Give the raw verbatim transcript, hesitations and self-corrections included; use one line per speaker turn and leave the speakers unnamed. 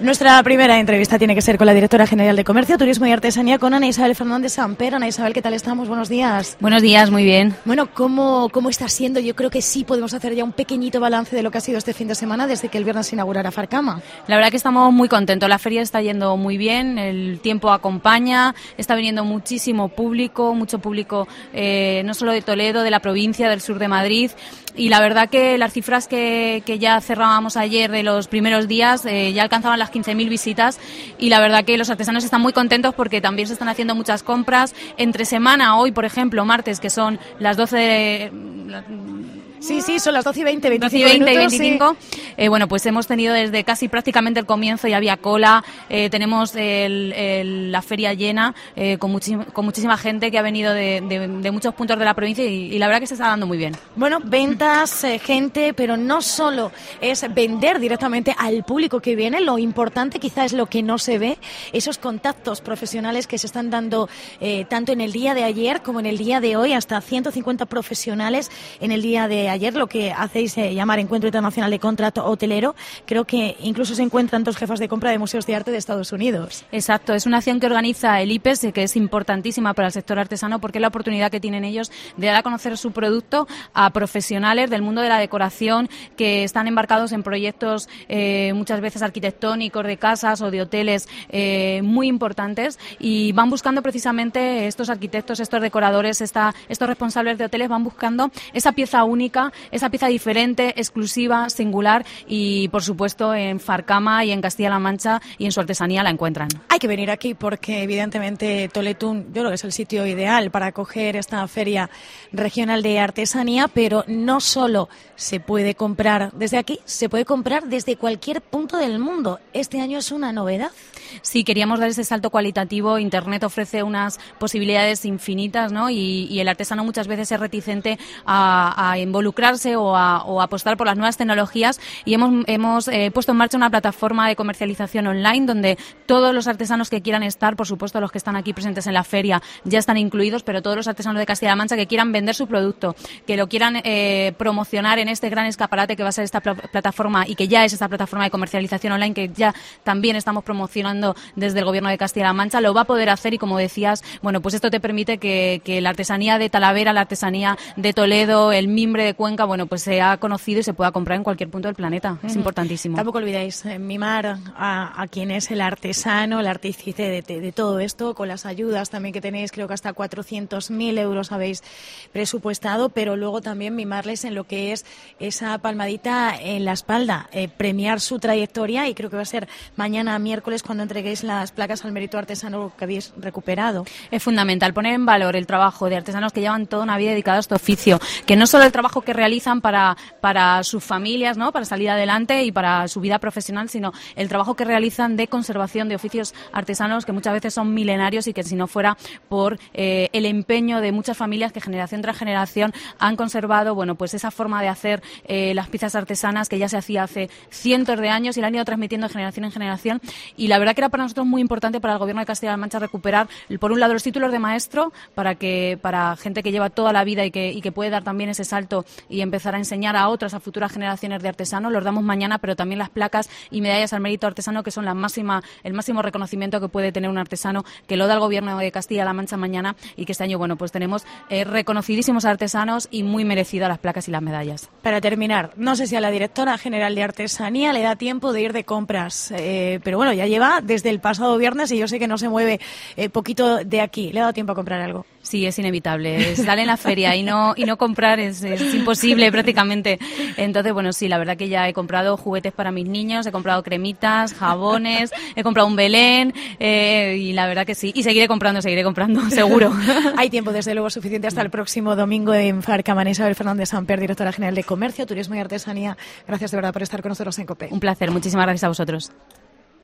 Nuestra primera entrevista tiene que ser con la directora general de Comercio, Turismo y Artesanía, con Ana Isabel Fernández Samper. Ana Isabel, ¿qué tal estamos? Buenos días.
Buenos días, muy bien.
Bueno, ¿cómo, cómo está siendo? Yo creo que sí podemos hacer ya un pequeñito balance de lo que ha sido este fin de semana desde que el viernes se inaugurara Farcama.
La verdad que estamos muy contentos. La feria está yendo muy bien, el tiempo acompaña, está viniendo muchísimo público, mucho público eh, no solo de Toledo, de la provincia, del sur de Madrid. Y la verdad que las cifras que, que ya cerrábamos ayer de los primeros días eh, ya alcanzaban las quince mil visitas, y la verdad que los artesanos están muy contentos porque también se están haciendo muchas compras. Entre semana, hoy por ejemplo, martes, que son las doce de... La,
Sí, sí, son las doce y veinte, veinticinco
doce y veinte
minutos,
y veinticinco.
Sí.
Eh, bueno, pues hemos tenido desde casi prácticamente el comienzo, ya había cola, eh, tenemos el, el, la feria llena, eh, con, muchísima, con muchísima gente que ha venido de, de, de muchos puntos de la provincia y, y la verdad que se está dando muy bien.
Bueno, ventas, eh, gente, pero no solo es vender directamente al público que viene, lo importante quizá es lo que no se ve, esos contactos profesionales que se están dando eh, tanto en el día de ayer como en el día de hoy, hasta ciento cincuenta profesionales en el día de ayer, lo que hacéis eh, llamar Encuentro Internacional de Contrato Hotelero. Creo que incluso se encuentran dos jefas de compra de museos de arte de Estados Unidos.
Exacto, es una acción que organiza el I P E S, que es importantísima para el sector artesano porque es la oportunidad que tienen ellos de dar a conocer su producto a profesionales del mundo de la decoración que están embarcados en proyectos eh, muchas veces arquitectónicos, de casas o de hoteles eh, muy importantes, y van buscando precisamente estos arquitectos, estos decoradores, esta, estos responsables de hoteles van buscando esa pieza única, esa pieza diferente, exclusiva, singular, y por supuesto en Farcama y en Castilla-La Mancha y en su artesanía la encuentran.
Hay que venir aquí porque evidentemente Toletún yo creo que es el sitio ideal para acoger esta feria regional de artesanía, pero no solo se puede comprar desde aquí, se puede comprar desde cualquier punto del mundo. Este año es una novedad.
Sí, queríamos dar ese salto cualitativo. Internet ofrece unas posibilidades infinitas, ¿no? Y, y el artesano muchas veces es reticente a, a involucrarse o a, o a apostar por las nuevas tecnologías, y hemos, hemos eh, puesto en marcha una plataforma de comercialización online donde todos los artesanos que quieran estar, por supuesto los que están aquí presentes en la feria ya están incluidos, pero todos los artesanos de Castilla-La Mancha que quieran vender su producto, que lo quieran eh, promocionar en este gran escaparate que va a ser esta pl- plataforma y que ya es esta plataforma de comercialización online que ya también estamos promocionando desde el Gobierno de Castilla-La Mancha, lo va a poder hacer. Y como decías, bueno, pues esto te permite que, que la artesanía de Talavera, la artesanía de Toledo, el mimbre de Cuenca, bueno, pues sea conocido y se pueda comprar en cualquier punto del planeta. Es mm. importantísimo.
Tampoco olvidéis eh, mimar a, a quien es el artesano, el artífice de, de, de todo esto, con las ayudas también que tenéis, creo que hasta cuatrocientos mil euros habéis presupuestado, pero luego también mimarles en lo que es esa palmadita en la espalda, eh, premiar su trayectoria, y creo que va a ser mañana miércoles cuando entreguéis las placas al mérito artesano que habéis recuperado.
Es fundamental poner en valor el trabajo de artesanos que llevan toda una vida dedicada a este oficio, que no solo el trabajo que realizan para, para sus familias, ¿no?, para salir adelante y para su vida profesional, sino el trabajo que realizan de conservación de oficios artesanos que muchas veces son milenarios y que si no fuera por eh, el empeño de muchas familias que generación tras generación han conservado, bueno, pues esa forma de hacer eh, las piezas artesanas que ya se hacía hace cientos de años y la han ido transmitiendo de generación en generación. Y la verdad que era para nosotros muy importante, para el Gobierno de Castilla-La Mancha, recuperar por un lado los títulos de maestro para que para gente que lleva toda la vida y que, y que puede dar también ese salto y empezar a enseñar a otras, a futuras generaciones de artesanos. Los damos mañana, pero también las placas y medallas al mérito artesano, que son la máxima, el máximo reconocimiento que puede tener un artesano, que lo da el Gobierno de Castilla-La Mancha mañana, y que este año, bueno, pues tenemos eh, reconocidísimos artesanos y muy merecidas las placas y las medallas.
Para terminar, no sé si a la directora general de Artesanía le da tiempo de ir de compras, eh, pero bueno, ya lleva desde el pasado viernes y yo sé que no se mueve eh, poquito de aquí. ¿Le ha dado tiempo a comprar algo?
Sí, es inevitable. Estar en la feria y no y no comprar es, es imposible prácticamente. Entonces, bueno, sí, la verdad que ya he comprado juguetes para mis niños, he comprado cremitas, jabones, he comprado un Belén eh, y la verdad que sí. Y seguiré comprando, seguiré comprando, seguro.
Hay tiempo, desde luego, suficiente hasta el próximo domingo en Farcama. Isabel Fernández Samper, directora general de Comercio, Turismo y Artesanía. Gracias de verdad por estar con nosotros en COPE.
Un placer, muchísimas gracias a vosotros.